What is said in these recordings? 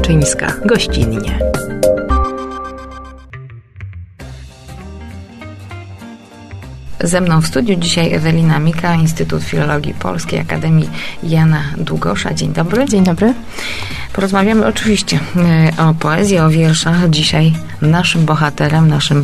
Kaczyńska, gościnnie. Ze mną w studiu dzisiaj Ewelina Mika, Instytut Filologii Polskiej Akademii Jana Długosza. Dzień dobry. Dzień dobry. Porozmawiamy oczywiście o poezji, o wierszach. Dzisiaj naszym bohaterem, naszym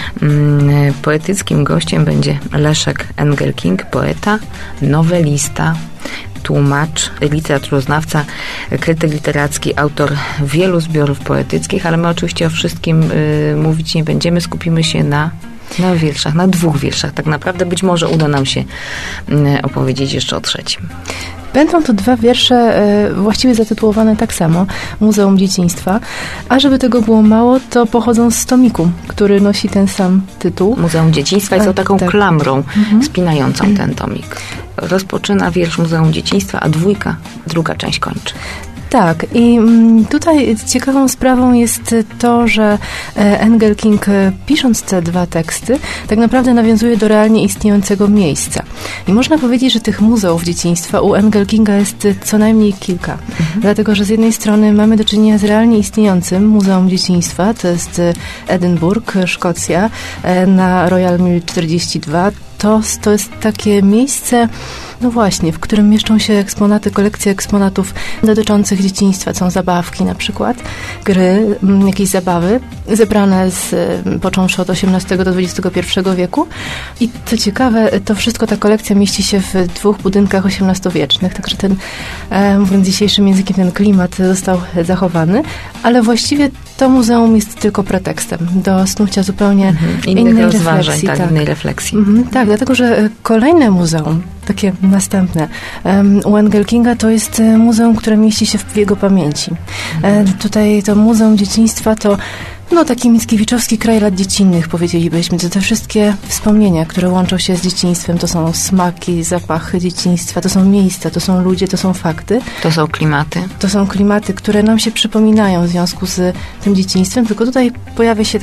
poetyckim gościem będzie Leszek Engelking, poeta, nowelista, tłumacz, literaturoznawca, krytyk literacki, autor wielu zbiorów poetyckich, ale my oczywiście o wszystkim mówić nie będziemy. Skupimy się na wierszach, na 2 wierszach. Tak naprawdę być może uda nam się opowiedzieć jeszcze o 3. Będą to 2 wiersze właściwie zatytułowane tak samo, Muzeum Dzieciństwa. A żeby tego było mało, to pochodzą z tomiku, który nosi ten sam tytuł. Muzeum Dzieciństwa jest taką klamrą spinającą ten tomik. Rozpoczyna wiersz Muzeum Dzieciństwa, a 2, część kończy. Tak, i tutaj ciekawą sprawą jest to, że Engelking, pisząc te 2 teksty, tak naprawdę nawiązuje do realnie istniejącego miejsca. I można powiedzieć, że tych muzeów dzieciństwa u Engelkinga jest co najmniej kilka. Dlatego, że z jednej strony mamy do czynienia z realnie istniejącym Muzeum Dzieciństwa, to jest Edynburg, Szkocja, na Royal Mile 42. To jest takie miejsce, no właśnie, w którym mieszczą się eksponaty, kolekcje eksponatów dotyczących dzieciństwa. Są zabawki na przykład, gry, jakieś zabawy, zebrane począwszy od XVIII do XXI wieku. I co ciekawe, to wszystko, ta kolekcja mieści się w 2 budynkach XVIII-wiecznych, także ten, mówiąc dzisiejszym językiem, ten klimat został zachowany, ale właściwie to muzeum jest tylko pretekstem do snucia zupełnie innej refleksji. Innej refleksji. Tak, dlatego, że kolejne muzeum, takie następne, u Engelkinga to jest muzeum, które mieści się w jego pamięci. Tutaj to Muzeum Dzieciństwa to taki mickiewiczowski kraj lat dziecinnych, powiedzielibyśmy. To te wszystkie wspomnienia, które łączą się z dzieciństwem, to są smaki, zapachy dzieciństwa, to są miejsca, to są ludzie, to są fakty. To są klimaty. To są klimaty, które nam się przypominają w związku z tym dzieciństwem, tylko tutaj pojawia się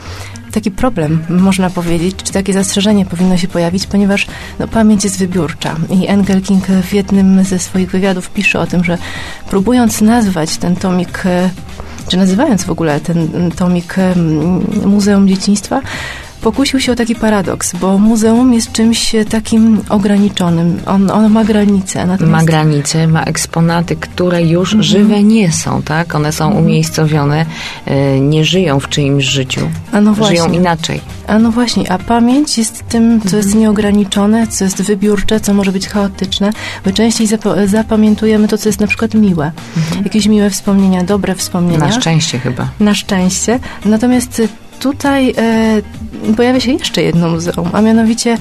taki problem, można powiedzieć, czy takie zastrzeżenie powinno się pojawić, ponieważ pamięć jest wybiórcza. I Engelking w jednym ze swoich wywiadów pisze o tym, że próbując nazwać ten tomik, czy nazywając w ogóle ten tomik Muzeum Dzieciństwa, pokusił się o taki paradoks, bo muzeum jest czymś takim ograniczonym. On ma granice. Ma granice, ma eksponaty, które już żywe nie są, tak? One są umiejscowione, nie żyją w czyimś życiu. Żyją inaczej. No właśnie, a pamięć jest tym, co jest nieograniczone, co jest wybiórcze, co może być chaotyczne. My częściej zapamiętujemy to, co jest na przykład miłe. Jakieś miłe wspomnienia, dobre wspomnienia. Na szczęście chyba. Na szczęście. Natomiast tutaj pojawia się jeszcze jedno muzeum, a mianowicie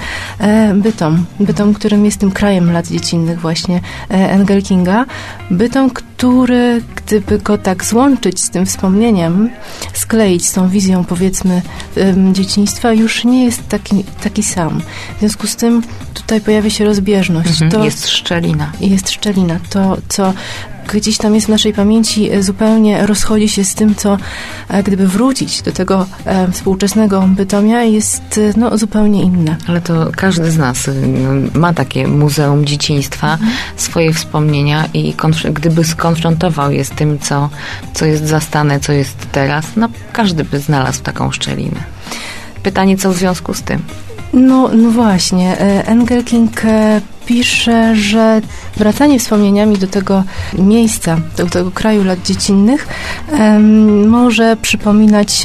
Bytom, którym jest tym krajem lat dziecinnych właśnie Engelkinga. Bytom, który, gdyby go tak złączyć z tym wspomnieniem, skleić z tą wizją, powiedzmy, dzieciństwa, już nie jest taki sam. W związku z tym tutaj pojawia się rozbieżność. Jest szczelina. Jest szczelina. To, co gdzieś tam jest w naszej pamięci, zupełnie rozchodzi się z tym, co gdyby wrócić do tego współczesnego Bytomia, jest zupełnie inne. Ale to każdy z nas ma takie muzeum dzieciństwa, swoje wspomnienia i gdyby skonfrontował je z tym, co jest zastane, co jest teraz, każdy by znalazł taką szczelinę. Pytanie, co w związku z tym? No właśnie. Engelking pisze, że wracanie wspomnieniami do tego miejsca, do tego kraju lat dziecinnych może przypominać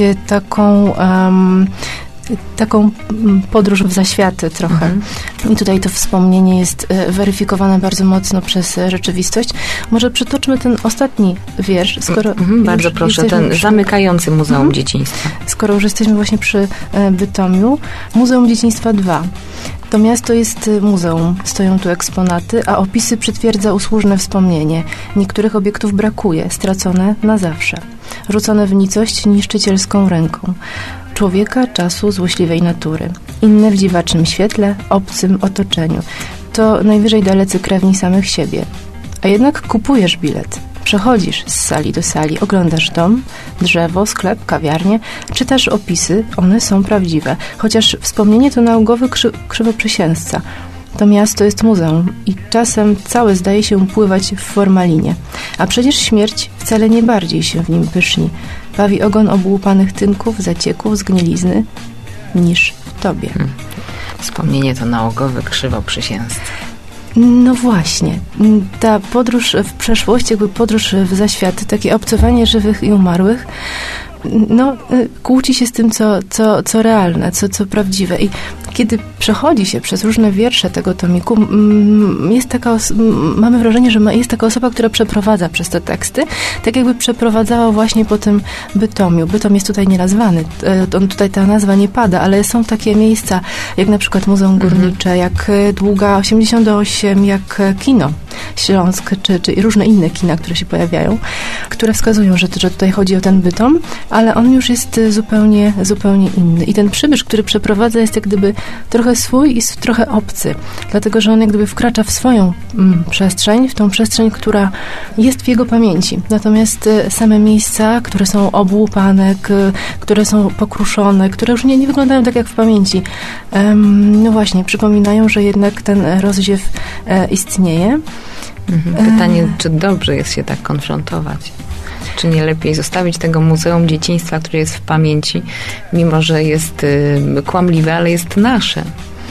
taką podróż w zaświaty trochę. I tutaj to wspomnienie jest weryfikowane bardzo mocno przez rzeczywistość. Może przytoczmy ten ostatni wiersz, skoro bardzo proszę, ten zamykający Muzeum Dzieciństwa. Skoro już jesteśmy właśnie przy Bytomiu. Muzeum Dzieciństwa 2. To miasto jest muzeum, stoją tu eksponaty, a opisy przytwierdza usłużne wspomnienie. Niektórych obiektów brakuje, stracone na zawsze. Rzucone w nicość niszczycielską ręką. Człowieka, czasu, złośliwej natury. Inne w dziwacznym świetle, obcym otoczeniu. To najwyżej dalecy krewni samych siebie. A jednak kupujesz bilet. Przechodzisz z sali do sali, oglądasz dom, drzewo, sklep, kawiarnię, czytasz opisy, one są prawdziwe. Chociaż wspomnienie to naukowy krzywoprzysięzca. To miasto jest muzeum i czasem całe zdaje się pływać w formalinie. A przecież śmierć wcale nie bardziej się w nim pyszni. Bawi ogon obłupanych tynków, zacieków, zgnilizny niż w tobie. Wspomnienie to nałogowe krzywo przysięzce. No właśnie. Ta podróż w przeszłość, jakby podróż w zaświaty, takie obcowanie żywych i umarłych, no, kłóci się z tym, co realne, co prawdziwe. I kiedy przechodzi się przez różne wiersze tego tomiku, jest taka mamy wrażenie, że jest taka osoba, która przeprowadza przez te teksty, tak jakby przeprowadzała właśnie po tym Bytomiu. Bytom jest tutaj nienazwany, tutaj ta nazwa nie pada, ale są takie miejsca, jak na przykład Muzeum Górnicze, jak Długa 88, jak Kino Śląsk, czy różne inne kina, które się pojawiają, które wskazują, że tutaj chodzi o ten Bytom, ale on już jest zupełnie inny. I ten przybysz, który przeprowadza, jest jak gdyby trochę swój i trochę obcy, dlatego, że on jak gdyby wkracza w swoją przestrzeń, w tą przestrzeń, która jest w jego pamięci. Natomiast same miejsca, które są obłupane, które są pokruszone, które już nie wyglądają tak jak w pamięci, no właśnie, przypominają, że jednak ten rozziew istnieje. Pytanie, czy dobrze jest się tak konfrontować? Czy nie lepiej zostawić tego Muzeum Dzieciństwa, które jest w pamięci, mimo że jest kłamliwe, ale jest nasze?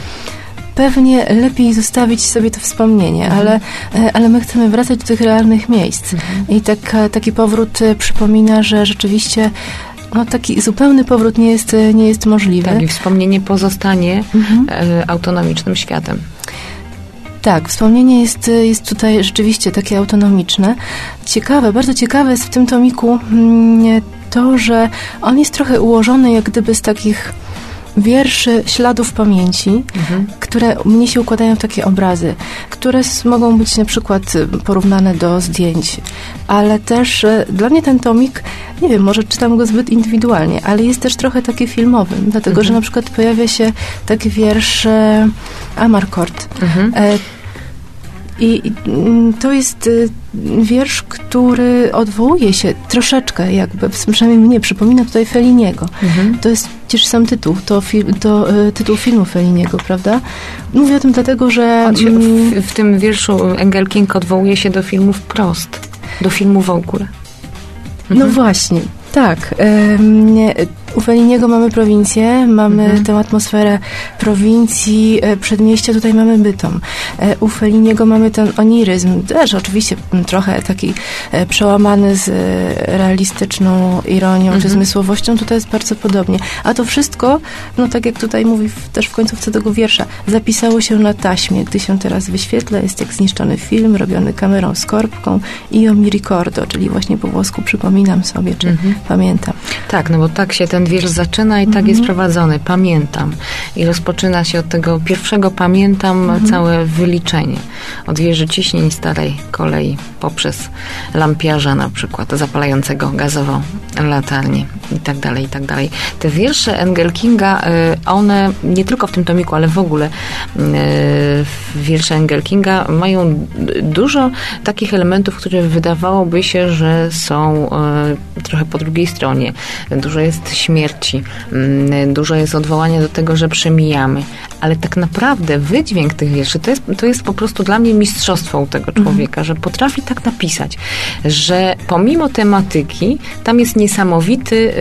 Pewnie lepiej zostawić sobie to wspomnienie, ale my chcemy wracać do tych realnych miejsc. I taki powrót przypomina, że rzeczywiście taki zupełny powrót nie jest możliwy. Tak, i wspomnienie pozostanie autonomicznym światem. Tak, wspomnienie jest tutaj rzeczywiście takie autonomiczne. Bardzo ciekawe jest w tym tomiku to, że on jest trochę ułożony jak gdyby z takich wierszy, śladów pamięci, które mnie się układają w takie obrazy, które mogą być na przykład porównane do zdjęć, ale też dla mnie ten tomik, nie wiem, może czytam go zbyt indywidualnie, ale jest też trochę taki filmowy, dlatego, że na przykład pojawia się taki wiersz Amarcord. I to jest wiersz, który odwołuje się troszeczkę jakby, przynajmniej mnie przypomina tutaj Felliniego. To jest przecież sam tytuł, to tytuł filmu Felliniego, prawda? Mówię o tym dlatego, że... On się w tym wierszu Engelking odwołuje się do filmu wprost, do filmu w ogóle. No właśnie, tak. U Felliniego mamy prowincję, mamy tę atmosferę prowincji, przedmieścia, tutaj mamy Bytom. U Felliniego mamy ten oniryzm, też oczywiście trochę taki przełamany z realistyczną ironią czy zmysłowością, tutaj jest bardzo podobnie. A to wszystko, no tak jak tutaj mówi też w końcówce tego wiersza, zapisało się na taśmie. Gdy się teraz wyświetla, jest jak zniszczony film, robiony kamerą z korbką i io mi ricordo, czyli właśnie po włosku przypominam sobie, czy pamiętam. Tak, no bo tak się ten wiersz zaczyna i tak jest prowadzony. Pamiętam. I rozpoczyna się od tego pierwszego pamiętam całe wyliczenie. Od wieży ciśnień starej kolei poprzez lampiarza na przykład, zapalającego gazową latarnię i tak dalej, i tak dalej. Te wiersze Engelkinga, one nie tylko w tym tomiku, ale w ogóle wiersze Engelkinga mają dużo takich elementów, które wydawałoby się, że są trochę po drugiej stronie. Dużo jest śmierci, dużo jest odwołania do tego, że przemijamy, ale tak naprawdę wydźwięk tych wierszy to jest po prostu dla mnie mistrzostwo u tego człowieka, że potrafi tak napisać, że pomimo tematyki tam jest niesamowity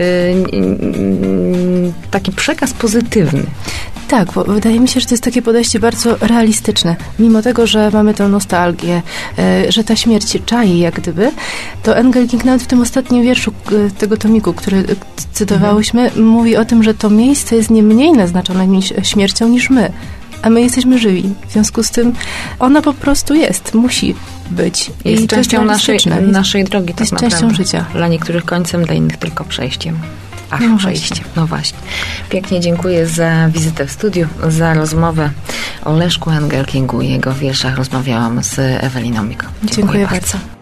taki przekaz pozytywny. Tak, bo wydaje mi się, że to jest takie podejście bardzo realistyczne. Mimo tego, że mamy tę nostalgię, że ta śmierć się czai jak gdyby, to Engelking nawet w tym ostatnim wierszu tego tomiku, który cytowałyśmy, mówi o tym, że to miejsce jest nie mniej naznaczone śmiercią niż my. A my jesteśmy żywi. W związku z tym ona po prostu musi być. Jest częścią naszej drogi, tak jest naprawdę. Częścią życia. Dla niektórych końcem, dla innych tylko przejściem. Przejście. No właśnie. Pięknie dziękuję za wizytę w studiu, za rozmowę o Leszku Engelkingu i jego wierszach. Rozmawiałam z Eweliną Miko. Dziękuję bardzo.